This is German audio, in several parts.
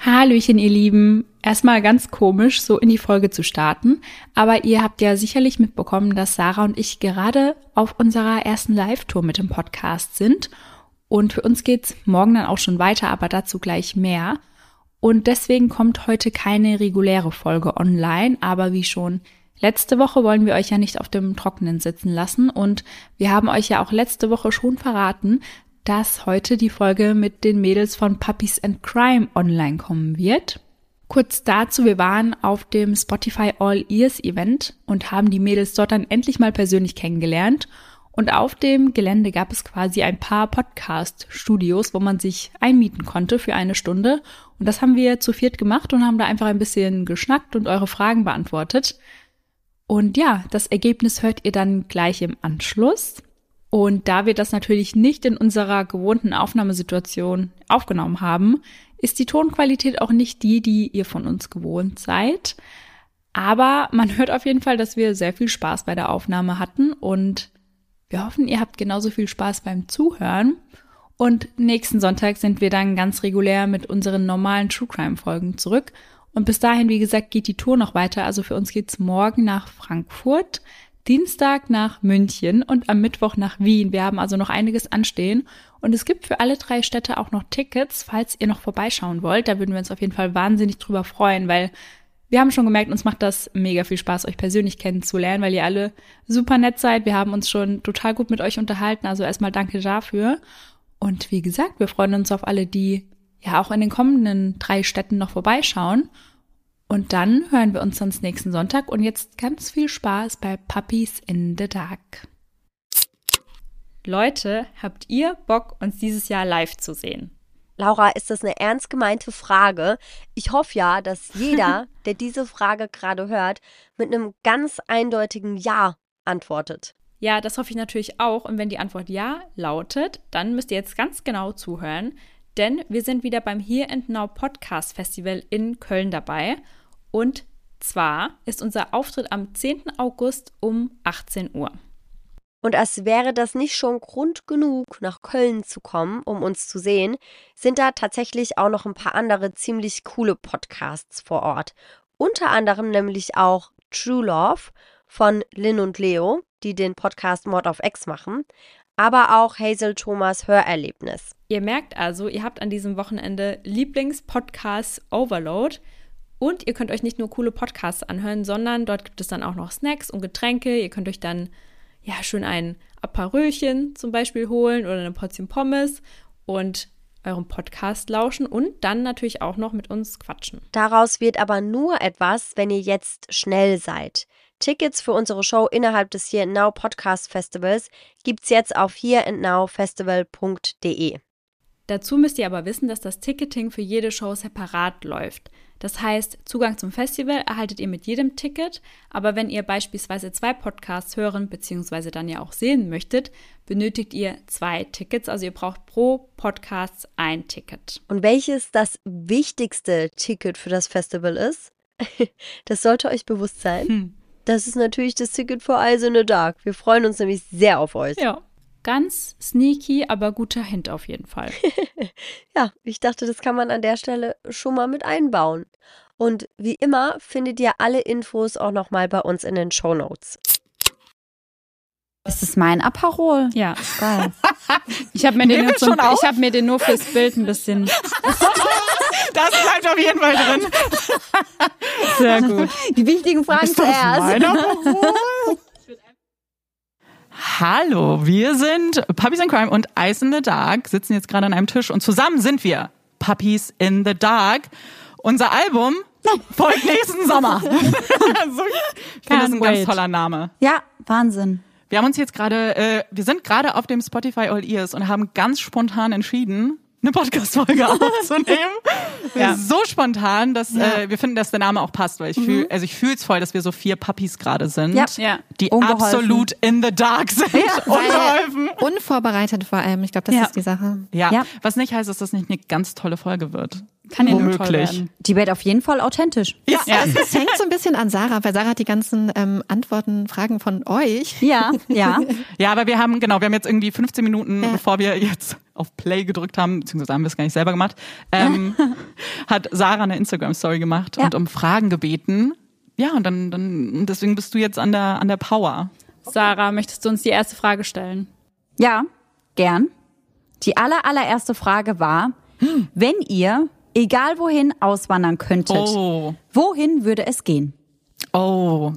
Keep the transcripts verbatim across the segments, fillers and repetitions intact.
Hallöchen, ihr Lieben. Erstmal ganz komisch, so in die Folge zu starten. Aber ihr habt ja sicherlich mitbekommen, dass Sarah und ich gerade auf unserer ersten Live-Tour mit dem Podcast sind. Und für uns geht's morgen dann auch schon weiter, aber dazu gleich mehr. Und deswegen kommt heute keine reguläre Folge online. Aber wie schon letzte Woche wollen wir euch ja nicht auf dem Trockenen sitzen lassen. Und wir haben euch ja auch letzte Woche schon verraten, dass heute die Folge mit den Mädels von Puppies and Crime online kommen wird. Kurz dazu, wir waren auf dem Spotify All Ears Event und haben die Mädels dort dann endlich mal persönlich kennengelernt. Und auf dem Gelände gab es quasi ein paar Podcast-Studios, wo man sich einmieten konnte für eine Stunde. Und das haben wir zu viert gemacht und haben da einfach ein bisschen geschnackt und eure Fragen beantwortet. Und ja, das Ergebnis hört ihr dann gleich im Anschluss. Und da wir das natürlich nicht in unserer gewohnten Aufnahmesituation aufgenommen haben, ist die Tonqualität auch nicht die, die ihr von uns gewohnt seid. Aber man hört auf jeden Fall, dass wir sehr viel Spaß bei der Aufnahme hatten und wir hoffen, ihr habt genauso viel Spaß beim Zuhören. Und nächsten Sonntag sind wir dann ganz regulär mit unseren normalen True Crime Folgen zurück. Und bis dahin, wie gesagt, geht die Tour noch weiter. Also für uns geht's morgen nach Frankfurt, Dienstag nach München und am Mittwoch nach Wien. Wir haben also noch einiges anstehen. Und es gibt für alle drei Städte auch noch Tickets, falls ihr noch vorbeischauen wollt. Da würden wir uns auf jeden Fall wahnsinnig drüber freuen, weil wir haben schon gemerkt, uns macht das mega viel Spaß, euch persönlich kennenzulernen, weil ihr alle super nett seid. Wir haben uns schon total gut mit euch unterhalten. Also erstmal danke dafür. Und wie gesagt, wir freuen uns auf alle, die ja auch in den kommenden drei Städten noch vorbeischauen. Und dann hören wir uns sonst nächsten Sonntag und jetzt ganz viel Spaß bei Puppies in the Dark. Leute, habt ihr Bock, uns dieses Jahr live zu sehen? Laura, ist das eine ernst gemeinte Frage? Ich hoffe ja, dass jeder, der diese Frage gerade hört, mit einem ganz eindeutigen Ja antwortet. Ja, das hoffe ich natürlich auch. Und wenn die Antwort Ja lautet, dann müsst ihr jetzt ganz genau zuhören. Denn wir sind wieder beim Here and Now Podcast Festival in Köln dabei. Und zwar ist unser Auftritt am zehnten August um achtzehn Uhr. Und als wäre das nicht schon Grund genug, nach Köln zu kommen, um uns zu sehen, sind da tatsächlich auch noch ein paar andere ziemlich coole Podcasts vor Ort. Unter anderem nämlich auch True Love von Lynn und Leo, die den Podcast Mord of X machen, aber auch Hazel Thomas Hörerlebnis. Ihr merkt also, ihr habt an diesem Wochenende Lieblingspodcast Overload und ihr könnt euch nicht nur coole Podcasts anhören, sondern dort gibt es dann auch noch Snacks und Getränke. Ihr könnt euch dann ja schön ein Aperölchen zum Beispiel holen oder eine Portion Pommes und eurem Podcast lauschen und dann natürlich auch noch mit uns quatschen. Daraus wird aber nur etwas, wenn ihr jetzt schnell seid. Tickets für unsere Show innerhalb des Here and Now Podcast Festivals gibt's jetzt auf here and now festival punkt de. Dazu müsst ihr aber wissen, dass das Ticketing für jede Show separat läuft. Das heißt, Zugang zum Festival erhaltet ihr mit jedem Ticket, aber wenn ihr beispielsweise zwei Podcasts hören bzw. dann ja auch sehen möchtet, benötigt ihr zwei Tickets, also ihr braucht pro Podcast ein Ticket. Und welches das wichtigste Ticket für das Festival ist? Das sollte euch bewusst sein. Hm. Das ist natürlich das Ticket für Eyes in the Dark. Wir freuen uns nämlich sehr auf euch. Ja, ganz sneaky, aber guter Hint auf jeden Fall. Ja, ich dachte, das kann man an der Stelle schon mal mit einbauen. Und wie immer findet ihr alle Infos auch nochmal bei uns in den Shownotes. Ist das mein Aperol? Ja. Geil. Ich habe mir, den so, hab mir den nur fürs Bild ein bisschen... Das bleibt auf jeden Fall drin. Sehr gut. Die wichtigen Fragen ist zuerst. Mein Aperol? Hallo, wir sind Puppies in Crime und Eyes in the Dark, sitzen jetzt gerade an einem Tisch und zusammen sind wir Puppies in the Dark. Unser Album folgt nächsten Sommer. So, ich finde das ein ganz toller Name. Ja, Wahnsinn. Wir haben uns jetzt gerade, äh, wir sind gerade auf dem Spotify All Ears und haben ganz spontan entschieden, eine Podcast-Folge aufzunehmen. Ja. So spontan, dass ja. äh, wir finden, dass der Name auch passt, weil ich mhm. fühle, also ich fühle es voll, dass wir so vier Puppies gerade sind, ja. Ja. die ungeholfen. Absolut in the dark sind. Ja, ungeholfen. Unvorbereitet vor allem. Ich glaube, das ja. ist die Sache. Ja. ja, was nicht heißt, dass das nicht eine ganz tolle Folge wird. Kann ja nur toll Womöglich. werden. Die wird auf jeden Fall authentisch. Ja, Ja. Es, es hängt so ein bisschen an Sarah, weil Sarah hat die ganzen ähm, Antworten, Fragen von euch. Ja, ja. Ja, aber wir haben, genau, wir haben jetzt irgendwie fünfzehn Minuten, Ja. bevor wir jetzt auf Play gedrückt haben, beziehungsweise haben wir es gar nicht selber gemacht, ähm, hat Sarah eine Instagram-Story gemacht Ja. und um Fragen gebeten. Ja, und dann, dann, und deswegen bist du jetzt an der, an der Power. Sarah, möchtest du uns die erste Frage stellen? Ja, gern. Die aller, allererste Frage war, wenn ihr, egal wohin, auswandern könntet, Oh. wohin würde es gehen? Oh.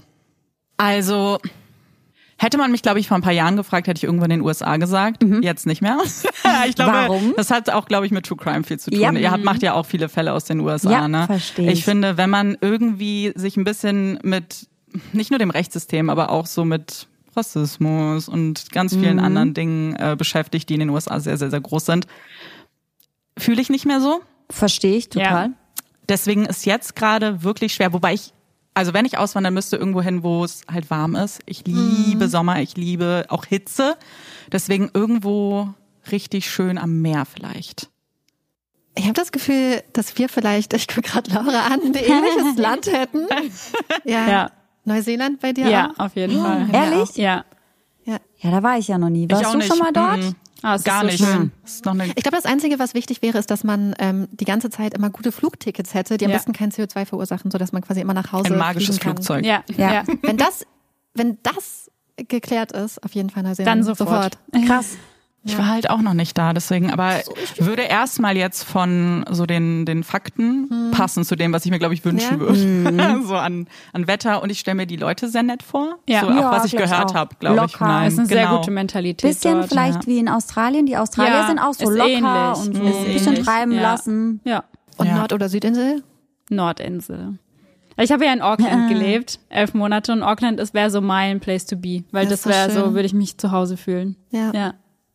Also, hätte man mich, glaube ich, vor ein paar Jahren gefragt, hätte ich irgendwann in den U S A gesagt. Jetzt nicht mehr. Ich glaube, Warum? das hat auch, glaube ich, mit True Crime viel zu tun. Ja. Ihr habt, macht ja auch viele Fälle aus den U S A, Ja, ne? versteh ich. Ich finde, wenn man irgendwie sich ein bisschen mit, nicht nur dem Rechtssystem, aber auch so mit Rassismus und ganz vielen Mhm. anderen Dingen äh, beschäftigt, die in den U S A sehr, sehr, sehr groß sind, fühle ich nicht mehr so. Verstehe ich total. Ja. Deswegen ist jetzt gerade wirklich schwer, wobei ich, also wenn ich auswandern müsste, irgendwo hin, wo es halt warm ist. Ich liebe Sommer, ich liebe auch Hitze. Deswegen irgendwo richtig schön am Meer vielleicht. Ich habe das Gefühl, dass wir vielleicht, ich gucke gerade Laura an, ein ähnliches Land hätten. Ja. Ja. Neuseeland bei dir Ja, auch? auf jeden Fall. Ehrlich? Ja. Ja. Ja, da war ich ja noch nie. Warst ich auch du nicht. schon mal dort? Mhm. Ah, es ist Gar so nicht. schön. Das ist noch eine, Ich glaube, das Einzige, was wichtig wäre, ist, dass man ähm, die ganze Zeit immer gute Flugtickets hätte, die am Ja. besten kein C O zwei verursachen, sodass man quasi immer nach Hause ein magisches fliegen kann. Flugzeug. Ja, Ja. ja. Wenn das, wenn das geklärt ist, auf jeden Fall Neuseeland. Dann sofort. Krass. Ich war halt auch noch nicht da, deswegen, aber würde erstmal jetzt von so den, den Fakten passen zu dem, was ich mir, glaube ich, wünschen Ja. würde. So an, an Wetter, und ich stelle mir die Leute sehr nett vor. Ja. So auch Ja, was ich glaub ich gehört auch. habe, glaube ich. Locker. Nein, Das ist eine sehr genau. gute Mentalität Bisschen dort. vielleicht ja. wie in Australien. Die Australier Ja, sind auch so ist locker ähnlich. und so Ist ein bisschen ähnlich. treiben Ja. lassen. Ja, Und Ja. Nord- oder Südinsel? Nordinsel. Ich habe ja in Auckland gelebt, elf Monate, und Auckland ist wäre so mein Place to be, weil Das das, ist doch wäre so, schön. würde ich mich zu Hause fühlen. Ja. Ja,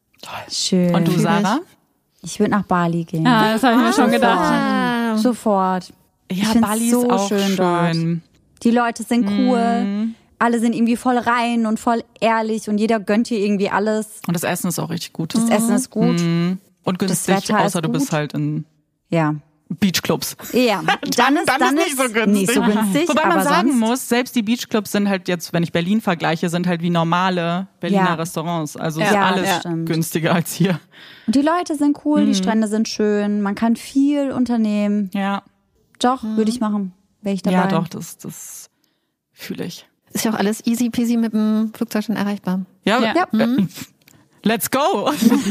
Schön. Und du, Fühl ich. Sarah? Ich würde nach Bali gehen. ah, das habe ich mir schon gedacht. Ah. Sofort. Ich Ja, find's Bali so ist auch schön schön. dort. Die Leute sind cool. Alle sind irgendwie voll rein und voll ehrlich und jeder gönnt dir irgendwie alles. Und das Essen ist auch richtig gut. Das Essen ist gut. Mhm. Und günstig, Wetter ist außer du bist gut. halt in Ja. Beachclubs. Ja. Dann, ist, dann dann ist nicht so günstig. Nicht so günstig, Wobei man aber sagen sonst, muss, selbst die Beachclubs sind halt jetzt, wenn ich Berlin vergleiche, sind halt wie normale Berliner Ja. Restaurants. Also Ja, ist alles ja. stimmt. günstiger als hier. Und die Leute sind cool, die Strände sind schön, man kann viel unternehmen. Ja, Doch, würde ich machen. Wäre ich dabei. ja doch, das, das fühle ich. Ist ja auch alles easy peasy mit dem Flugzeug schon erreichbar. Ja, Ja. äh, let's go.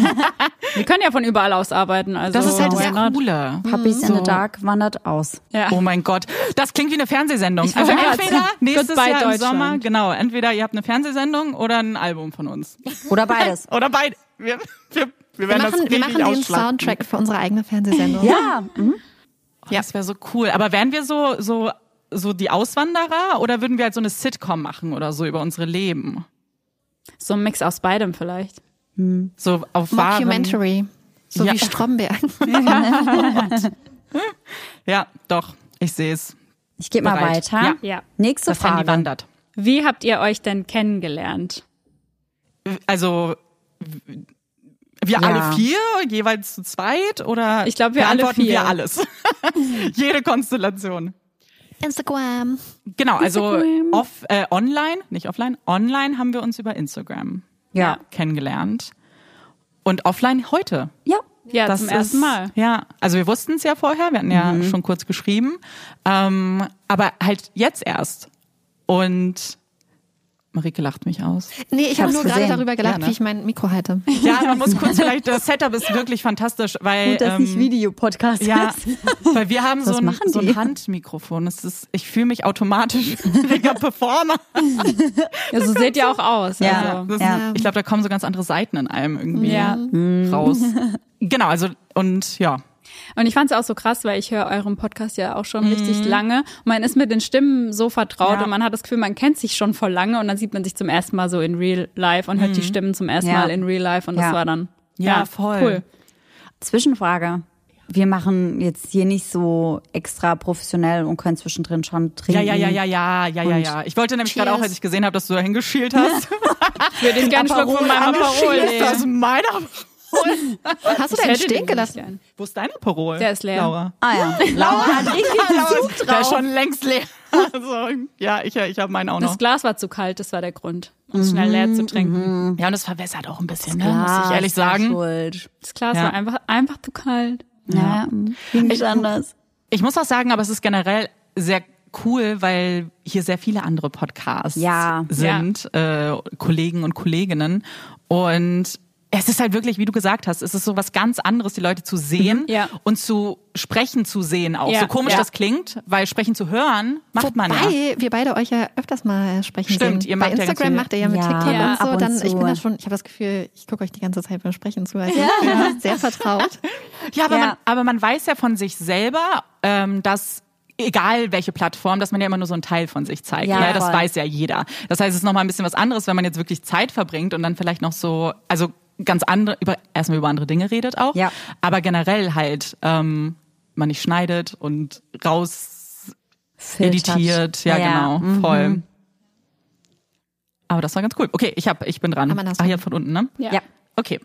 Wir können ja von überall aus arbeiten. Also Das ist halt das why not? Coole. Puppies in So. the Dark wandert aus. Ja. Oh mein Gott, das klingt wie eine Fernsehsendung. Ich Also wollte gerade entweder sagen, nächstes Goodbye Jahr im Deutschland. Sommer, genau, entweder ihr habt eine Fernsehsendung oder ein Album von uns. Oder beides. Oder beide. Wir, wir, wir Wir werden machen, das wir richtig machen den ausschlachten. Soundtrack für unsere eigene Fernsehsendung. Ja. Mhm. Oh, das wäre so cool. Aber wären wir so, so, so die Auswanderer, oder würden wir halt so eine Sitcom machen oder so über unsere Leben? So ein Mix aus beidem vielleicht. So auf wahren... Mockumentary. So Ja. wie Stromberg. Ja, doch. Ich sehe es. Ich gebe mal Bereit. weiter. Ja. Ja. Nächste Das Handy Frage. wandert. Wie habt ihr euch denn kennengelernt? Also wir Ja. alle vier, jeweils zu zweit, oder Ich glaub, wir alle beantworten vier. wir alles? Jede Konstellation. Instagram. Genau, also Instagram. off, äh, online, nicht offline, online haben wir uns über Instagram Ja. kennengelernt. Und offline heute. Ja. Ja, Das zum ist, ersten Mal. Ja, also wir wussten es ja vorher, wir hatten ja schon kurz geschrieben, ähm, aber halt jetzt erst. Und Marike lacht mich aus. Nee, ich habe hab's nur gerade gesehen. darüber gelacht, Ja, ne? wie ich mein Mikro halte. Ja, man muss kurz vielleicht, das Setup ist wirklich fantastisch, weil Gut, dass nicht ähm, Videopodcast ja, ist. weil wir haben Was so ein, machen so die? ein Handmikrofon. Das ist, ich fühle mich automatisch mega Performer. Ja, so seht ihr auch aus. Ja. Also. Das, Ja. Ich glaube, da kommen so ganz andere Seiten in einem irgendwie Ja. raus. Genau, also und ja. Und ich fand es auch so krass, weil ich höre euren Podcast ja auch schon Mhm. richtig lange. Und man ist mit den Stimmen so vertraut Ja. und man hat das Gefühl, man kennt sich schon voll lange und dann sieht man sich zum ersten Mal so in Real Life und hört die Stimmen zum ersten Ja. Mal in Real Life und das Ja. war dann Ja, voll. cool. Zwischenfrage. Wir machen jetzt hier nicht so extra professionell und können zwischendrin schon trinken. Ja, ja, ja, ja, ja, ja, ja, Und ja. Ich wollte nämlich gerade Cheers. auch, als ich gesehen habe, dass du da hingeschielt hast. Ich würde den gerne einen Schluck von meinem Aperol Cheers, das ist nehmen. meiner. holen. Hast du deinen stehen gelassen? Wo ist dein Aperol? Der ist leer. Laura. Ah ja, Laura hat richtig Zug Der ist drauf. schon längst leer. Also, ja, ich, ich habe meinen auch noch. Das Glas war zu kalt, das war der Grund, um es schnell leer zu trinken. Ja, und das verwässert auch ein bisschen, ne? Klar, muss ich ehrlich ist ja sagen. Schuld. Das Glas Ja. war einfach, einfach zu kalt. Ja, ging nicht anders. Ich muss auch sagen, aber es ist generell sehr cool, weil hier sehr viele andere Podcasts Ja. sind, Äh, Kollegen und Kolleginnen. Und es ist halt wirklich, wie du gesagt hast, es ist so was ganz anderes, die Leute zu sehen Ja. und zu sprechen zu sehen auch. Ja. So komisch Ja. das klingt, weil sprechen zu hören macht man ja. Wobei wir beide euch ja öfters mal sprechen Stimmt, sehen. ihr Bei macht ja ganz Instagram viel. macht ihr ja mit Ja, TikTok ja, und so. ab und Dann, ich zu. bin da schon, ich habe das Gefühl, ich gucke euch die ganze Zeit beim Sprechen zu. Also ich bin sehr vertraut. Ja, aber, Ja. Man, aber man weiß ja von sich selber, ähm, dass egal welche Plattform, dass man ja immer nur so einen Teil von sich zeigt. Ja, Ja, das voll. weiß ja jeder. Das heißt, es ist nochmal ein bisschen was anderes, wenn man jetzt wirklich Zeit verbringt und dann vielleicht noch so, also ganz andere, über, erstmal über andere Dinge redet auch, Ja. aber generell halt ähm, man nicht schneidet und raus Filtert. editiert. Ja, Ja, genau, mhm. voll. Aber das war ganz cool. Okay, ich hab, ich bin dran. Amanda, hast Ach, du- hier von unten, ne? Ja. Ja. Okay.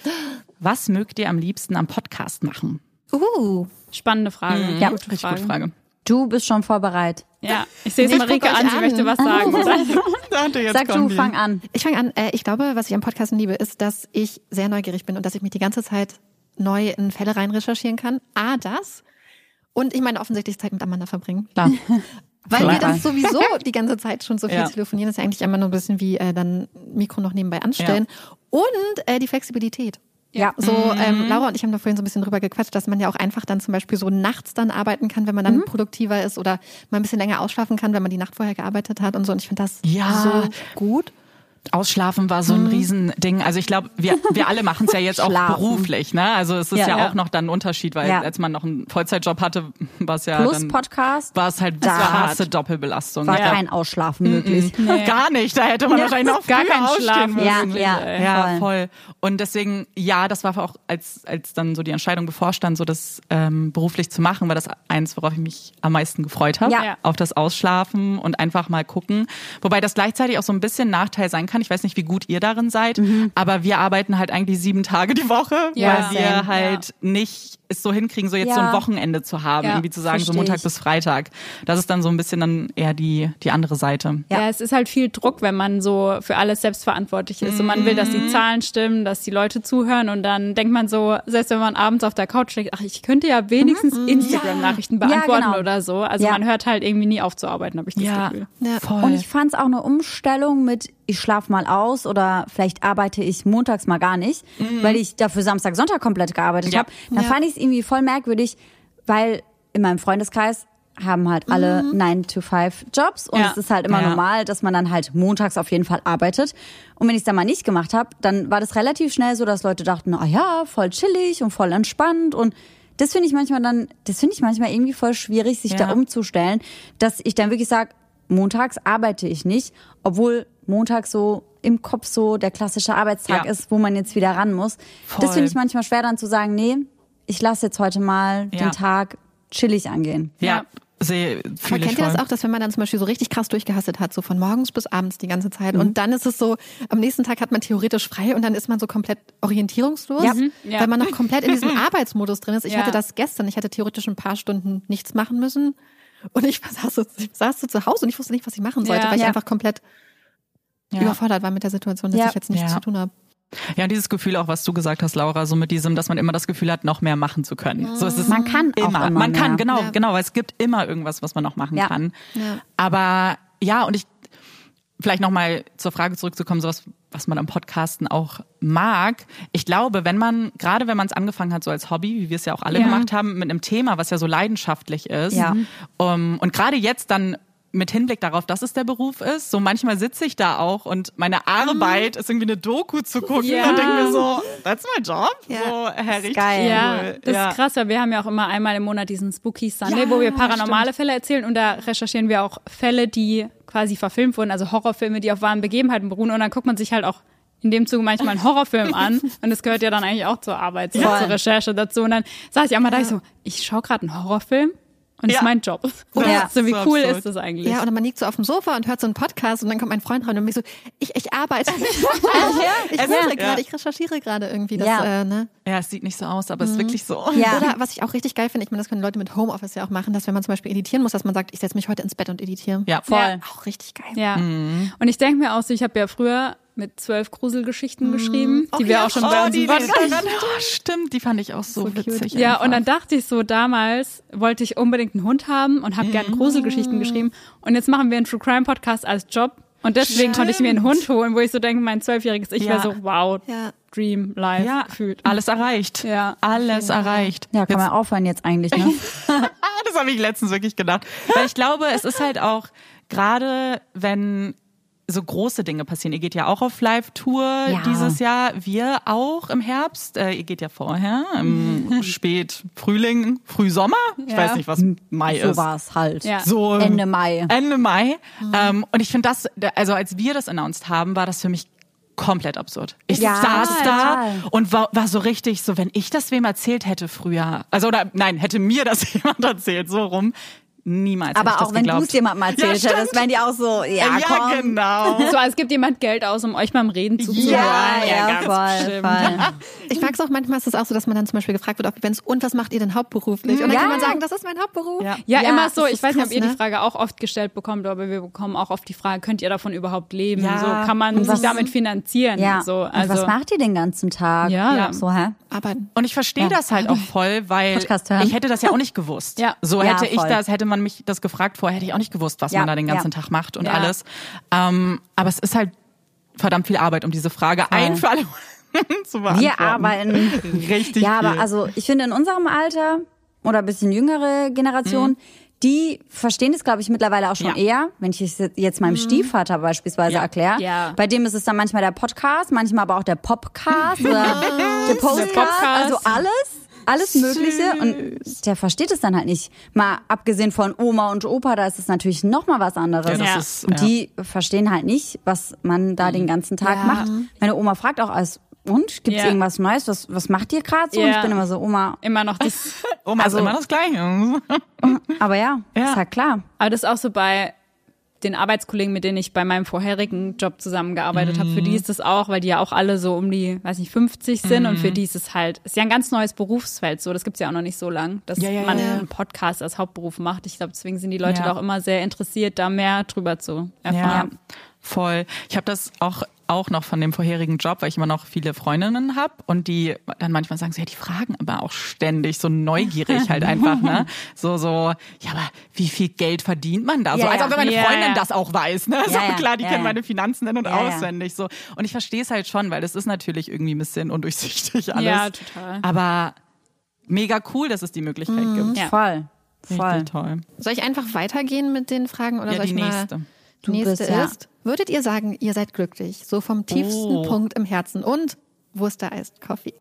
Was mögt ihr am liebsten am Podcast machen? Uh, Spannende Frage. Ja, gute Richtig Frage. gute Frage. Du bist schon vorbereitet. Ja, ich sehe es Ich Marike guck euch an, sie an. möchte was sagen, oder? Jetzt Sag du, kommen die. fang an. ich fange an. Äh, ich glaube, was ich am Podcasten liebe, ist, dass ich sehr neugierig bin und dass ich mich die ganze Zeit neu in Fälle rein recherchieren kann. A, das. Und ich meine, offensichtlich Zeit mit Amanda verbringen. Klar. Weil wir Klar. das sowieso die ganze Zeit schon so viel Ja. telefonieren. Das ist ja eigentlich immer nur ein bisschen wie äh, dann Mikro noch nebenbei anstellen. Und äh, die Flexibilität. Ja. So, ähm, Laura und ich haben da vorhin so ein bisschen drüber gequatscht, dass man ja auch einfach dann zum Beispiel so nachts dann arbeiten kann, wenn man dann produktiver ist oder mal ein bisschen länger ausschlafen kann, wenn man die Nacht vorher gearbeitet hat und so. Und ich finde das Ja. so gut. Ausschlafen war so ein Riesending. Also ich glaube, wir, wir alle machen es ja jetzt auch Schlafen. beruflich, ne? Also es ist ja, Ja. auch noch dann ein Unterschied, weil Ja. als man noch einen Vollzeitjob hatte, war es ja Plus dann Podcast war es halt Das war krasse hart. Doppelbelastung. war Ich glaub, kein Ausschlafen möglich. Gar nicht, da hätte man wahrscheinlich noch Gar früher kein ausstehen Schlafen. müssen. Ja, ja, Ja, voll. voll. Und deswegen, ja, das war auch, als, als dann so die Entscheidung bevorstand, so das ähm, beruflich zu machen, war das eins, worauf ich mich am meisten gefreut habe. Ja. Auf das Ausschlafen und einfach mal gucken. Wobei das gleichzeitig auch so ein bisschen Nachteil sein kann. Ich weiß nicht, wie gut ihr darin seid, Mhm. aber wir arbeiten halt eigentlich sieben Tage die Woche, Ja. weil wir Same. halt nicht es so hinkriegen, so jetzt Ja. so ein Wochenende zu haben, Ja, irgendwie zu sagen, so versteh Montag ich. bis Freitag. Das ist dann so ein bisschen dann eher die, die andere Seite. Ja. es ist halt viel Druck, wenn man so für alles selbst verantwortlich ist. Und man will, dass die Zahlen stimmen, dass die Leute zuhören. Und dann denkt man so, selbst wenn man abends auf der Couch liegt, ach, ich könnte ja wenigstens Instagram-Nachrichten beantworten genau. oder so. Also Ja. man hört halt irgendwie nie auf zu arbeiten, habe ich das Ja, Gefühl. Ja. voll. Und ich fand es auch eine Umstellung mit, ich schlafe mal aus oder vielleicht arbeite ich montags mal gar nicht, weil ich dafür Samstag, Sonntag komplett gearbeitet Ja. habe. Dann Ja. fand ich es irgendwie voll merkwürdig, weil in meinem Freundeskreis haben halt alle nine to five Jobs und Ja. es ist halt immer Ja. normal, dass man dann halt montags auf jeden Fall arbeitet. Und wenn ich es dann mal nicht gemacht habe, dann war das relativ schnell so, dass Leute dachten, ah ja, voll chillig und voll entspannt und das finde ich manchmal dann, das finde ich manchmal irgendwie voll schwierig, sich Ja. da umzustellen, dass ich dann wirklich sage, montags arbeite ich nicht, obwohl Montag so im Kopf so der klassische Arbeitstag Ja. ist, wo man jetzt wieder ran muss. Voll. Das finde ich manchmal schwer dann zu sagen, nee, ich lasse jetzt heute mal Ja. den Tag chillig angehen. Ja, sehe, Aber fühle ich kennt ihr voll. das auch, dass wenn man dann zum Beispiel so richtig krass durchgehasselt hat, so von morgens bis abends die ganze Zeit Mhm. und dann ist es so, am nächsten Tag hat man theoretisch frei und dann ist man so komplett orientierungslos, Ja. Mhm. Ja. weil man noch komplett in diesem Arbeitsmodus drin ist. Ich Ja. hatte das gestern, ich hatte theoretisch ein paar Stunden nichts machen müssen und ich saß so, ich saß so zu Hause und ich wusste nicht, was ich machen sollte, Ja. weil ich Ja. einfach komplett Ja. überfordert war mit der Situation, dass Ja. ich jetzt nichts Ja. zu tun habe. Ja, und dieses Gefühl auch, was du gesagt hast, Laura, so mit diesem, dass man immer das Gefühl hat, noch mehr machen zu können. So ist es Man kann auch immer. immer Man kann, mehr. genau, Ja. genau, weil es gibt immer irgendwas, was man noch machen Ja. kann. Ja. Aber ja, und ich vielleicht nochmal zur Frage zurückzukommen, sowas, was man am Podcasten auch mag. Ich glaube, wenn man, gerade wenn man es angefangen hat, so als Hobby, wie wir es ja auch alle Ja. gemacht haben, mit einem Thema, was ja so leidenschaftlich ist, Ja. um, und gerade jetzt dann mit Hinblick darauf, dass es der Beruf ist, so manchmal sitze ich da auch und meine Arbeit ist irgendwie eine Doku zu gucken Ja. und denke mir so, that's my job. Ja. So, hä, richtig geil. Ja, cool. das ja. ist krass, weil wir haben ja auch immer einmal im Monat diesen Spooky Sunday, Ja, wo wir paranormale Fälle erzählen und da recherchieren wir auch Fälle, die quasi verfilmt wurden, also Horrorfilme, die auf wahren Begebenheiten beruhen und dann guckt man sich halt auch in dem Zuge manchmal einen Horrorfilm an und das gehört ja dann eigentlich auch zur Arbeit, so, Ja. zur Recherche dazu und dann saß ich einmal da, ich so, ich schaue gerade einen Horrorfilm Und das Ja. ist mein Job. Ja. So wie So cool absurd. ist das eigentlich? Ja, oder man liegt so auf dem Sofa und hört so einen Podcast und dann kommt mein Freund rein und mich so, ich, ich arbeite. ich Es- höre ja. gerade, ich recherchiere gerade irgendwie. Das, Ja. äh, ne? Ja, es sieht nicht so aus, aber es ist wirklich so. Ja. Oder was ich auch richtig geil finde, ich meine, das können Leute mit Homeoffice ja auch machen, dass wenn man zum Beispiel editieren muss, dass man sagt, ich setze mich heute ins Bett und editiere. Ja, Voll. Ja. Auch richtig geil. Ja. Und ich denke mir auch so, ich habe ja früher mit zwölf Gruselgeschichten geschrieben, die Oh wir ja. auch schon bei Oh, uns die, im die, Podcast. oh, stimmt, die fand ich auch so, So cute. witzig. Ja, einfach. und dann dachte ich so, damals wollte ich unbedingt einen Hund haben und habe gern Gruselgeschichten geschrieben. Und jetzt machen wir einen True Crime Podcast als Job. Und deswegen Stimmt. konnte ich mir einen Hund holen, wo ich so denke, mein zwölfjähriges Ich Ja. wäre so, wow, Ja. Dream, Life, ja, gefühlt. alles erreicht. Ja. Alles erreicht. Ja, kann Jetzt- man aufhören jetzt eigentlich, ne? Das habe ich letztens wirklich gedacht. Weil ich glaube, es ist halt auch, gerade wenn so große Dinge passieren. Ihr geht ja auch auf Live-Tour Ja. dieses Jahr. Wir auch im Herbst. Äh, ihr geht ja vorher, im spät Frühling, Frühsommer. Ich Ja. weiß nicht, was Mai So ist. war's halt. Ja. So Ende Mai. Ende Mai. Ähm, und ich finde das, also als wir das announced haben, war das für mich komplett absurd. Ich Ja, saß da total. und war, war so richtig so, wenn ich das wem erzählt hätte früher, also oder nein, hätte mir das jemand erzählt, so rum, niemals hätte ich Aber das auch wenn du geglaubt. es jemandem erzählt Ja, hättest, wären die auch so, ja, ja, komm. genau. So, als gibt jemand Geld aus, um euch beim Reden zuzuhören. Ja, ja, ganz voll, bestimmt. voll. Ich mag es auch, manchmal ist es auch so, dass man dann zum Beispiel gefragt wird auf Events, und was macht ihr denn hauptberuflich? Und dann Ja. kann man sagen, das ist mein Hauptberuf. Ja. Ja, Ja, immer so. das Ich ist weiß nicht, krass, ob ihr ne? die Frage auch oft gestellt bekommt, aber wir bekommen auch oft die Frage, könnt ihr davon überhaupt leben? Ja. So kann man Und sich was- damit finanzieren. Ja. So, Und also, was macht ihr den ganzen Tag? Ja. ja. So, hä? Aber Und ich verstehe das halt auch voll, weil Podcast hören. ich hätte das ja auch nicht gewusst. Ja. So Ja, hätte ich voll. das, hätte man mich das gefragt vorher, hätte ich auch nicht gewusst, was Ja, man da den ganzen ja. Tag macht und Ja. alles. Ähm, aber es ist halt verdammt viel Arbeit, um diese Frage ein für alle zu beantworten. Wir arbeiten. Richtig Ja, aber viel. also ich finde in unserem Alter oder ein bisschen jüngere Generation, die verstehen es, glaube ich, mittlerweile auch schon Ja. eher. Wenn ich es jetzt meinem Stiefvater beispielsweise Ja. erkläre. Ja. Bei dem ist es dann manchmal der Podcast, manchmal aber auch der Popcast oder der Postcast. Podcast. Also alles. Alles Mögliche und der versteht es dann halt nicht. Mal abgesehen von Oma und Opa, da ist es natürlich noch mal was anderes. Ja, das Ja. ist, Und ja. die verstehen halt nicht, was man da den ganzen Tag Ja. macht. Meine Oma fragt auch alles, und gibt's Ja. irgendwas Neues? Was, was macht ihr gerade so? Ja. Und ich bin immer so, Oma, immer noch das. Oma also- ist immer das Gleiche. aber ja, Ja. ist halt klar. Aber das ist auch so bei den Arbeitskollegen, mit denen ich bei meinem vorherigen Job zusammengearbeitet habe, für die ist das auch, weil die ja auch alle so um die, weiß nicht, fünfzig sind und für die ist es halt, ist ja ein ganz neues Berufsfeld so, das gibt's ja auch noch nicht so lang, dass Ja, ja, man ja. einen Podcast als Hauptberuf macht. Ich glaube, deswegen sind die Leute Ja. da auch immer sehr interessiert, da mehr drüber zu Ja, erfahren. voll. Ich habe das auch auch noch von dem vorherigen Job, weil ich immer noch viele Freundinnen habe und die dann manchmal sagen so, ja, die fragen aber auch ständig, so neugierig halt einfach, ne? So, so, ja, aber wie viel Geld verdient man da? So, Ja, als ja. ob meine Ja, Freundin ja. das auch weiß, ne? So, Ja, ja. klar, die Ja, kennen ja. meine Finanzen in- und Ja, ja. auswendig, so. Und ich verstehe es halt schon, weil das ist natürlich irgendwie ein bisschen undurchsichtig alles. Ja, total. Aber mega cool, dass es die Möglichkeit gibt. Ja. Voll. Voll. Richtig toll. soll ich einfach weitergehen mit den Fragen oder Ja, soll die ich mal? nächste. Die Du nächste bist, ja. ist, würdet ihr sagen, ihr seid glücklich? So vom tiefsten Oh. Punkt im Herzen. Und wo ist der Iced Coffee?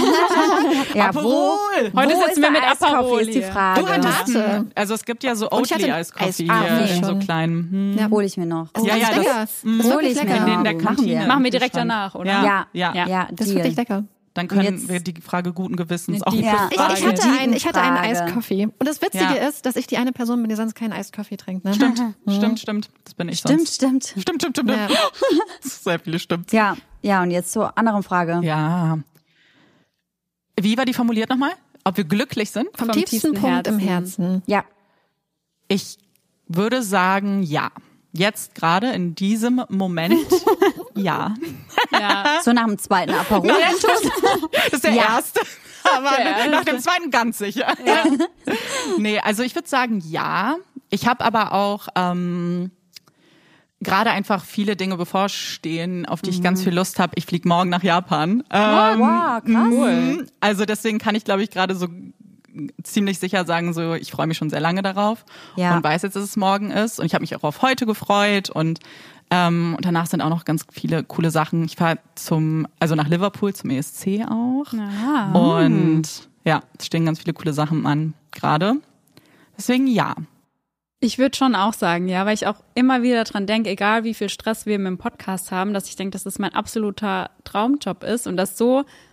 Ja, Aperol! wo, Heute wo sitzen ist wir der mit Eiskaffee, Aperol ist die hier. Frage. Du hattest, Mate. einen- also es gibt ja so Und ich hatte Oatly einen Ice Coffee Eis- Ah, hier in okay. so kleinen. Hm. Ja. Hol ich mir noch. Oh, Ja, das ja, ist das- lecker. Das ist Hol wirklich ich mir lecker. noch. In der Machen Kantine. wir. Machen wir direkt Kühlschrank. danach, oder? Ja. Ja, Ja. ja, ja, Das ist Deal. wirklich lecker. Dann können jetzt- wir die Frage guten Gewissens Eine auch Deep Ja. Ich, Frage. ich, hatte einen, ich hatte einen Frage. Iced Coffee. Und das Witzige Ja. ist, dass ich die eine Person bin, die sonst keinen Iced Coffee trinkt. Ne? Stimmt, stimmt, stimmt. Das bin ich Stimmt, sonst. stimmt. Stimmt, stimmt, stimmt. Ja. Sehr viele stimmt. Ja, ja, und jetzt zur anderen Frage. Ja. Wie war die formuliert nochmal? Ob wir glücklich sind? Vom, Vom tiefsten, tiefsten Punkt im Herzen. Herzen. Ja. Ich würde sagen, ja. Jetzt gerade in diesem Moment, ja. Ja. So nach dem zweiten Aperol. Das ist der Ja. erste. Aber Der nach dem zweiten ganz sicher. Nee, also ich würde sagen, ja. Ich habe aber auch ähm, gerade einfach viele Dinge bevorstehen, auf die ich ganz viel Lust habe. Ich fliege morgen nach Japan. Ähm, Wow, krass. Mhm. Also deswegen kann ich, glaube ich, gerade so ziemlich sicher sagen, so ich freue mich schon sehr lange darauf Ja. und weiß jetzt, dass es morgen ist. Und ich habe mich auch auf heute gefreut und ähm, und danach sind auch noch ganz viele coole Sachen. Ich fahre zum, also nach Liverpool zum E S C auch. Ah. Und ja, es stehen ganz viele coole Sachen an gerade. Deswegen ja. Ich würde schon auch sagen, ja, weil ich auch immer wieder dran denke, egal wie viel Stress wir mit dem Podcast haben, dass ich denke, dass das mein absoluter Traumjob ist und dass so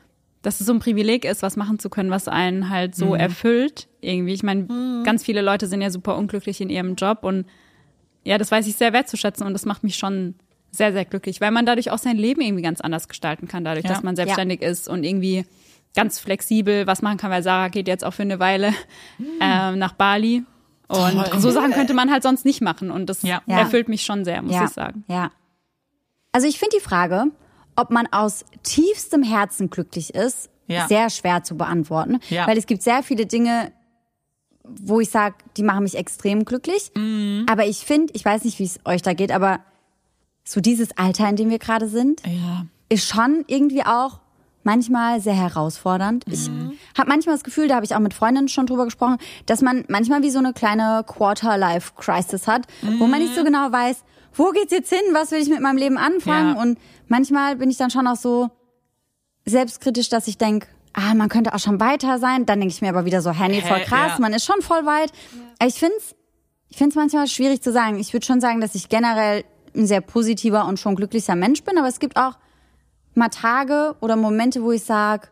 dass es so ein Privileg ist, was machen zu können, was einen halt so mhm. erfüllt irgendwie. Ich meine, mhm. ganz viele Leute sind ja super unglücklich in ihrem Job und ja, das weiß ich sehr wertzuschätzen und das macht mich schon sehr, sehr glücklich, weil man dadurch auch sein Leben irgendwie ganz anders gestalten kann, dadurch, ja. dass man selbstständig ja. ist und irgendwie ganz flexibel was machen kann, weil Sarah geht jetzt auch für eine Weile mhm. ähm, nach Bali und Toll. so Sachen könnte man halt sonst nicht machen und das ja. erfüllt mich schon sehr, muss ja. ich sagen. Ja. Also ich finde die Frage, ob man aus tiefstem Herzen glücklich ist, ja. sehr schwer zu beantworten. Ja. Weil es gibt sehr viele Dinge, wo ich sage, die machen mich extrem glücklich. Mhm. Aber ich finde, ich weiß nicht, wie es euch da geht, aber so dieses Alter, in dem wir gerade sind, ja. ist schon irgendwie auch manchmal sehr herausfordernd. Mhm. Ich habe manchmal das Gefühl, da habe ich auch mit Freundinnen schon drüber gesprochen, dass man manchmal wie so eine kleine Quarter-Life-Crisis hat, mhm. wo man nicht so genau weiß, wo geht's jetzt hin, was will ich mit meinem Leben anfangen? Ja. Und manchmal bin ich dann schon auch so selbstkritisch, dass ich denke, ah, man könnte auch schon weiter sein. Dann denke ich mir aber wieder so, hä, nee, voll krass, ja. man ist schon voll weit. Ja. Ich find's, ich find's manchmal schwierig zu sagen. Ich würde schon sagen, dass ich generell ein sehr positiver und schon glücklicher Mensch bin, aber es gibt auch mal Tage oder Momente, wo ich sage,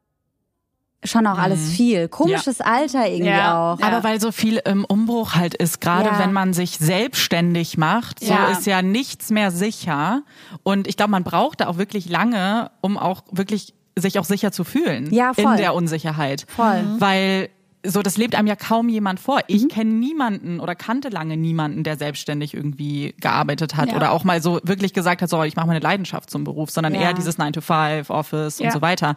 schon auch alles viel. Komisches ja. Alter irgendwie ja. auch. Aber ja. weil so viel im Umbruch halt ist, gerade ja. wenn man sich selbstständig macht, so ja. ist ja nichts mehr sicher. Und ich glaube, man braucht da auch wirklich lange, um auch wirklich sich auch sicher zu fühlen ja, voll. in der Unsicherheit. Voll. Mhm. Weil so, das lebt einem ja kaum jemand vor. Ich mhm. kenne niemanden oder kannte lange niemanden, der selbstständig irgendwie gearbeitet hat ja. oder auch mal so wirklich gesagt hat, so, ich mache meine Leidenschaft zum Beruf, sondern ja. eher dieses nine to five, Office ja. und so weiter.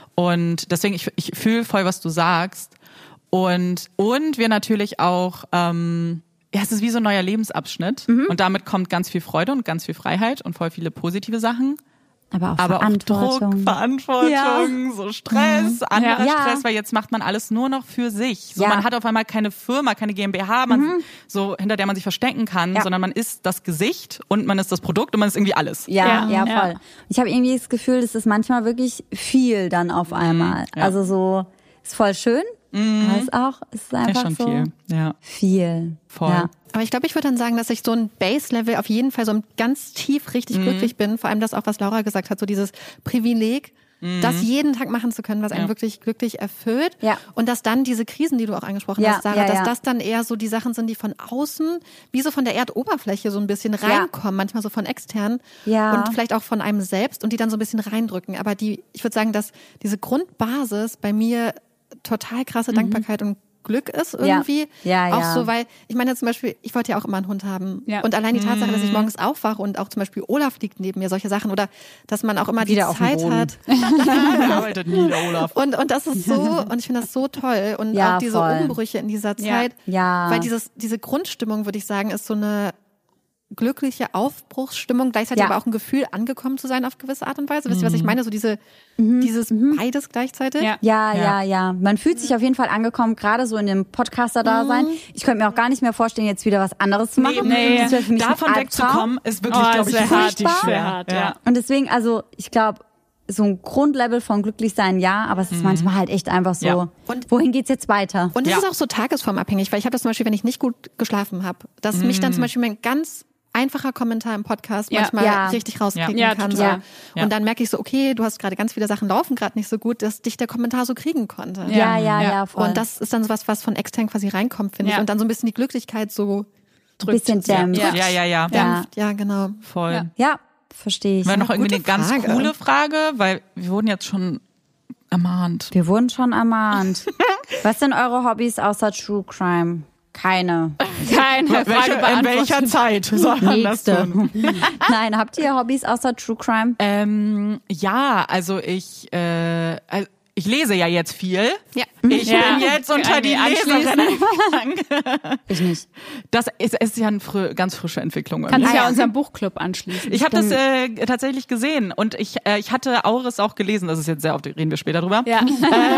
Und deswegen, ich, ich fühle voll, was du sagst. Und, und wir natürlich auch, ähm, ja, es ist wie so ein neuer Lebensabschnitt. Mhm. Und damit kommt ganz viel Freude und ganz viel Freiheit und voll viele positive Sachen. Aber auch Aber Verantwortung. Auch Druck, Verantwortung, ja. so Stress, mhm. anderer ja. Stress, weil jetzt macht man alles nur noch für sich. So, ja. man hat auf einmal keine Firma, keine GmbH, man, mhm. so, hinter der man sich verstecken kann, ja. sondern man ist das Gesicht und man ist das Produkt und man ist irgendwie alles. Ja, ja, ja voll. Ja. Ich habe irgendwie das Gefühl, das ist manchmal wirklich viel dann auf einmal. Ja. Also so, ist voll schön, mhm. aber ist auch, ist einfach ja, schon so viel. Ja. viel. Voll. Ja. Aber ich glaube, ich würde dann sagen, dass ich so ein Base-Level auf jeden Fall so ganz tief richtig mhm. glücklich bin. Vor allem das auch, was Laura gesagt hat, so dieses Privileg, mhm. das jeden Tag machen zu können, was einen ja. wirklich glücklich erfüllt. Ja. Und dass dann diese Krisen, die du auch angesprochen ja. hast, Sarah, ja, ja. dass das dann eher so die Sachen sind, die von außen, wie so von der Erdoberfläche so ein bisschen reinkommen, ja. manchmal so von extern ja. und vielleicht auch von einem selbst und die dann so ein bisschen reindrücken. Aber die, ich würde sagen, dass diese Grundbasis bei mir total krasse mhm. Dankbarkeit und Glück ist irgendwie. Ja, ja, auch ja. so, weil, ich meine zum Beispiel, ich wollte ja auch immer einen Hund haben. Ja. Und allein die Tatsache, dass ich morgens aufwache und auch zum Beispiel Olaf liegt neben mir, solche Sachen. Oder dass man auch immer Wieder die Zeit hat. Der arbeitet nie, der Olaf. Und, und das ist so, und ich finde das so toll. Und ja, auch diese voll. Umbrüche in dieser Zeit. Ja. Weil dieses, diese Grundstimmung, würde ich sagen, ist so eine glückliche Aufbruchsstimmung, gleichzeitig ja. aber auch ein Gefühl, angekommen zu sein auf gewisse Art und Weise. Wisst ihr, was ich Mhm. meine? So diese, Mhm. dieses Mhm. beides gleichzeitig. Ja. Ja, Ja. ja, ja. Man fühlt sich auf jeden Fall angekommen, gerade so in dem Podcaster-Dasein. Ich könnte mir auch gar nicht mehr vorstellen, jetzt wieder was anderes zu machen. nee. Das wäre für mich Davon ein Albtraum. wegzukommen, ist wirklich, Oh, glaube das ich, wär hart, richtig die schwer. hart, ja. Und deswegen, also ich glaube, so ein Grundlevel von Glücklichsein, ja, aber es ist manchmal halt echt einfach so, Ja. Und- wohin geht's jetzt weiter? Und es Ja. ist auch so tagesformabhängig, weil ich habe das zum Beispiel, wenn ich nicht gut geschlafen habe, dass mich dann zum Beispiel mein ganz einfacher Kommentar im Podcast Ja. manchmal Ja. richtig rauskriegen Ja. Ja, kann. So. total. Ja. Und dann merke ich so, okay, du hast gerade ganz viele Sachen laufen gerade nicht so gut, dass dich der Kommentar so kriegen konnte. ja, ja, ja, Ja. voll. Und das ist dann sowas, was von extern quasi reinkommt, finde Ja. ich. Und dann so ein bisschen die Glücklichkeit so ein bisschen dämpft. Ja. Ja, ja, ja. Ja. dämpft. Ja, genau. Voll. Ja. Ja, verstehe ich. Wäre noch irgendwie Gute eine ganz Frage. coole Frage, weil wir wurden jetzt schon ermahnt. Wir wurden schon ermahnt. Was sind eure Hobbys außer True Crime? Keine. Keine Frage Welche, in beantwortet. welcher Zeit soll man das Nächste. tun? Nein, habt ihr Hobbys außer True Crime? Ähm, ja, also ich, äh, also ich lese ja jetzt viel. Ja. Ich Ja. bin jetzt unter die Anschließend. Leserinnen gegangen. Ich nicht. Das ist, ist ja eine fri- ganz frische Entwicklung. Kannst irgendwie. ja ja. unserem Buchclub anschließen. Ich habe das äh, tatsächlich gesehen und ich, äh, ich hatte Auris auch gelesen. Das ist jetzt sehr oft, reden wir später drüber. Ja.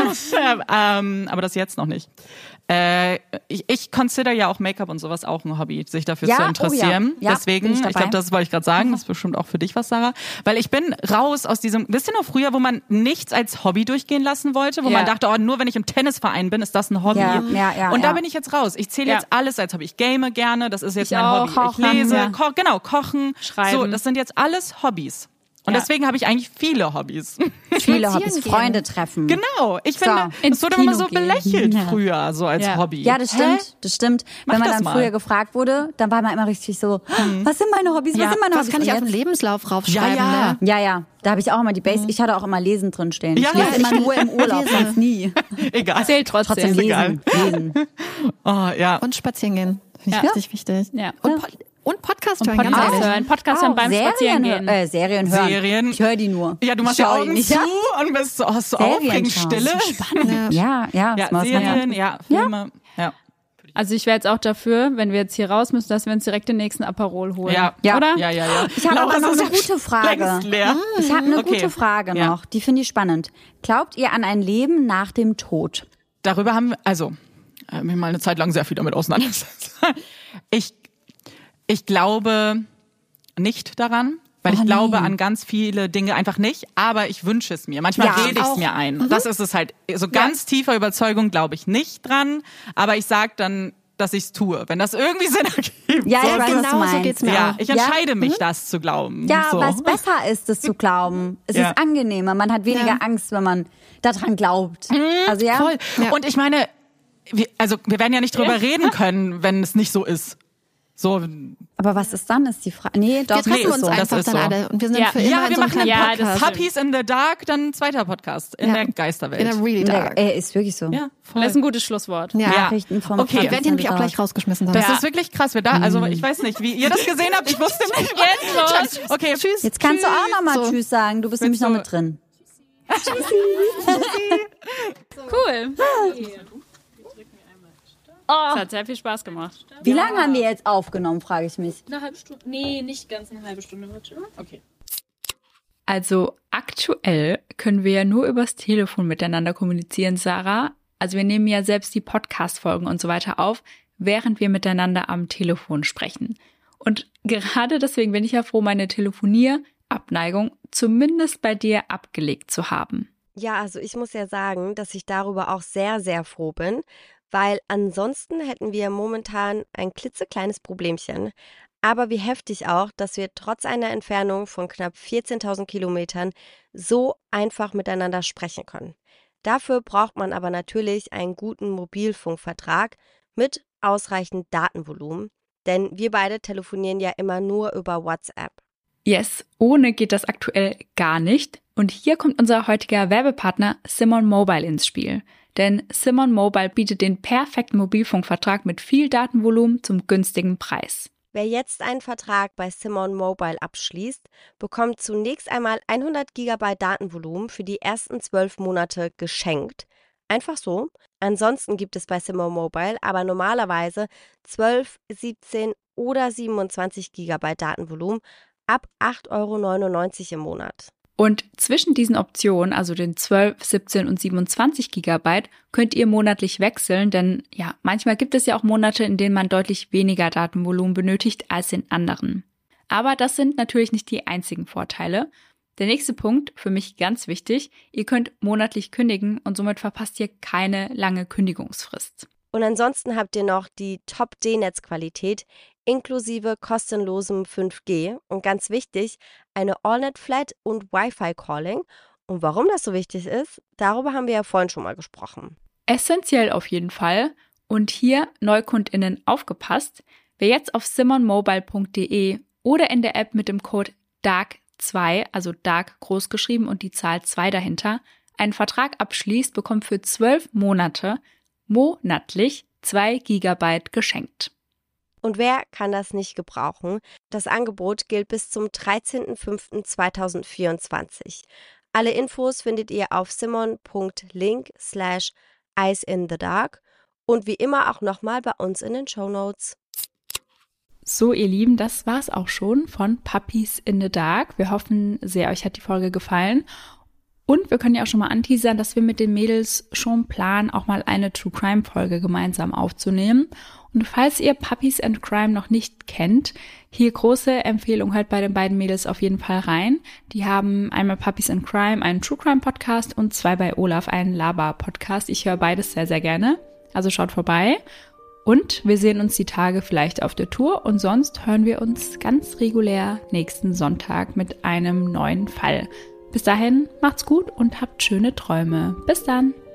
Äh, ähm, aber das jetzt noch nicht. Äh, ich, ich consider ja auch Make-up und sowas auch ein Hobby, sich dafür Ja, zu oh ja. interessieren. Ja, Deswegen, bin ich ich, dabei. glaube, das wollte ich gerade sagen. Das ist bestimmt auch für dich was, Sarah. Weil ich bin raus aus diesem, wisst ihr noch früher, wo man nichts als Hobby durchgehen lassen wollte, wo Ja. man dachte, oh, nur wenn ich im Tennisverein bin, ist das ein Hobby. Ja, ja, ja, und da ja. bin ich jetzt raus. Ich zähle Ja. jetzt alles als Hobby. Ich game gerne, das ist jetzt Ich mein auch. Hobby. Kochen, ich lese, ja. ko- genau, kochen, Schreiben. So, das sind jetzt alles Hobbys. Und Ja. deswegen habe ich eigentlich viele Hobbys. Viele Hobbys, gehen. Freunde treffen. Genau. Ich finde, ins es wurde immer so Kino gehen. belächelt Ja. früher, so als Ja. Hobby. Ja, das stimmt, das stimmt. Mach Wenn man das dann mal. früher gefragt wurde, dann war man immer richtig so, was sind meine Hobbys, was Ja, sind meine Was Hobbys? kann ich Und auf den jetzt- Lebenslauf raufschreiben? Ja, ja. Ne? Ja, ja, da habe ich auch immer die Base, ich hatte auch immer Lesen drin stehen. Ja, ich lese ja, immer ich- nur im Urlaub, lese. sonst nie. Egal. Zählt trotzdem. Trotzdem egal. lesen, lesen. Oh, ja. Und spazieren gehen. Finde ich Ja. richtig wichtig. Ja. Und, Pod und Podcast Und hören, ganz Podcast ehrlich. hören, Podcast hören Auch beim Serien, Spazierengehen. Äh, Serien hören. Serien. Ich höre die nur. Ja, du machst Ich die schau Augen nicht. zu und bist so, hast so Serien aufregend schauen. Stille. Ja. Ja, ja. Ja, das macht man Serien, ja, Filme. Ja. Also ich wäre jetzt auch dafür, wenn wir jetzt hier raus müssen, dass wir uns direkt den nächsten Aperol holen. Ja. Ja. Oder? Ja, ja, ja. Ich habe aber Laura, noch es eine ist gute Frage. längst leer. Ich habe eine Okay. gute Frage Ja. noch, die finde ich spannend. Glaubt ihr an ein Leben nach dem Tod? Darüber haben wir, also, äh, mir mal eine Zeit lang sehr viel damit auseinandergesetzt. Ich, ich glaube nicht daran, weil ich Oh, glaube nee. an ganz viele Dinge einfach nicht, aber ich wünsche es mir. Manchmal Ja, rede ich es auch. mir ein. Das ist es halt. So ganz tiefer Überzeugung glaube ich nicht dran, aber ich sag dann, dass ich es tue, wenn das irgendwie Sinn ergibt. Ja, so, ich weiß, was genau du so meinst. geht's mir ja, auch. ich Ja. entscheide mich, das zu glauben. Ja, so. weil es besser ist, das zu glauben. Es Ja. ist angenehmer. Man hat weniger Ja. Angst, wenn man daran glaubt. Also ja. Voll. Ja. Und ich meine, wir, also wir werden ja nicht drüber reden können, wenn es nicht so ist. So, Aber was ist dann, ist die Frage. Nee, doch, Wir treffen nee, ist uns so. das einfach ist dann so. alle und wir sind Ja. für immer ja, in wir so einem machen einen Ja, kleinen das Podcast. Puppies in the Dark, dann zweiter Podcast in Ja. der Geisterwelt. In der Really In der, Dark. ey, ist wirklich so. ja, voll. Das ist ein gutes Schlusswort. Ja. Nachrichten vom Okay, Wir Podcast werden die nämlich auch in the gleich Dark. rausgeschmissen dann. Das Ja. ist wirklich krass. Wir da, also ich weiß nicht, wie ihr das gesehen habt. Ich wusste nicht. Jetzt los. Okay, tschüss. Jetzt kannst du auch nochmal So. Tschüss sagen. Du bist nämlich noch so- mit drin. Cool. Oh. Es hat sehr viel Spaß gemacht. Wie lange haben wir jetzt aufgenommen, frage ich mich. Eine halbe Stunde. Nee, nicht ganz eine halbe Stunde. Warte. Okay. Also aktuell können wir ja nur übers Telefon miteinander kommunizieren, Sarah. Also wir nehmen ja selbst die Podcast-Folgen und so weiter auf, während wir miteinander am Telefon sprechen. Und gerade deswegen bin ich ja froh, meine Telefonierabneigung zumindest bei dir abgelegt zu haben. Ja, also ich muss ja sagen, dass ich darüber auch sehr, sehr froh bin, weil ansonsten hätten wir momentan ein klitzekleines Problemchen. Aber wie heftig auch, dass wir trotz einer Entfernung von knapp vierzehntausend Kilometern so einfach miteinander sprechen können. Dafür braucht man aber natürlich einen guten Mobilfunkvertrag mit ausreichend Datenvolumen, denn wir beide telefonieren ja immer nur über WhatsApp. Yes, ohne geht das aktuell gar nicht. Und hier kommt unser heutiger Werbepartner Simon Mobile ins Spiel. Denn Simon Mobile bietet den perfekten Mobilfunkvertrag mit viel Datenvolumen zum günstigen Preis. Wer jetzt einen Vertrag bei Simon Mobile abschließt, bekommt zunächst einmal hundert Gigabyte Datenvolumen für die ersten zwölf Monate geschenkt. Einfach so. Ansonsten gibt es bei Simon Mobile aber normalerweise zwölf, siebzehn oder siebenundzwanzig Gigabyte Datenvolumen ab acht Euro neunundneunzig im Monat. Und zwischen diesen Optionen, also den zwölf, siebzehn und siebenundzwanzig Gigabyte, könnt ihr monatlich wechseln, denn ja, manchmal gibt es ja auch Monate, in denen man deutlich weniger Datenvolumen benötigt als in anderen. Aber das sind natürlich nicht die einzigen Vorteile. Der nächste Punkt, für mich ganz wichtig, ihr könnt monatlich kündigen und somit verpasst ihr keine lange Kündigungsfrist. Und ansonsten habt ihr noch die Top-D-Netzqualität inklusive kostenlosem fünf G und ganz wichtig, eine AllNet-Flat und Wi-Fi-Calling. Und warum das so wichtig ist, darüber haben wir ja vorhin schon mal gesprochen. Essentiell auf jeden Fall. Und hier NeukundInnen aufgepasst, wer jetzt auf simonmobile punkt de oder in der App mit dem Code D A R K zwei, also Dark groß geschrieben und die Zahl zwei dahinter, einen Vertrag abschließt, bekommt für zwölf Monate monatlich zwei Gigabyte geschenkt. Und wer kann das nicht gebrauchen? Das Angebot gilt bis zum dreizehnten fünften zweitausendvierundzwanzig. Alle Infos findet ihr auf simon punkt link slash eyes in the dark und wie immer auch nochmal bei uns in den Shownotes. So, ihr Lieben, das war's auch schon von Puppies in the Dark. Wir hoffen sehr, euch hat die Folge gefallen. Und wir können ja auch schon mal anteasern, dass wir mit den Mädels schon planen, auch mal eine True Crime Folge gemeinsam aufzunehmen. Und falls ihr Puppies and Crime noch nicht kennt, hier große Empfehlung, hört bei den beiden Mädels auf jeden Fall rein. Die haben einmal Puppies and Crime, einen True Crime Podcast und zwei bei Olaf, einen Laber Podcast. Ich höre beides sehr, sehr gerne. Also schaut vorbei. Und wir sehen uns die Tage vielleicht auf der Tour und sonst hören wir uns ganz regulär nächsten Sonntag mit einem neuen Fall. Bis dahin, macht's gut und habt schöne Träume. Bis dann!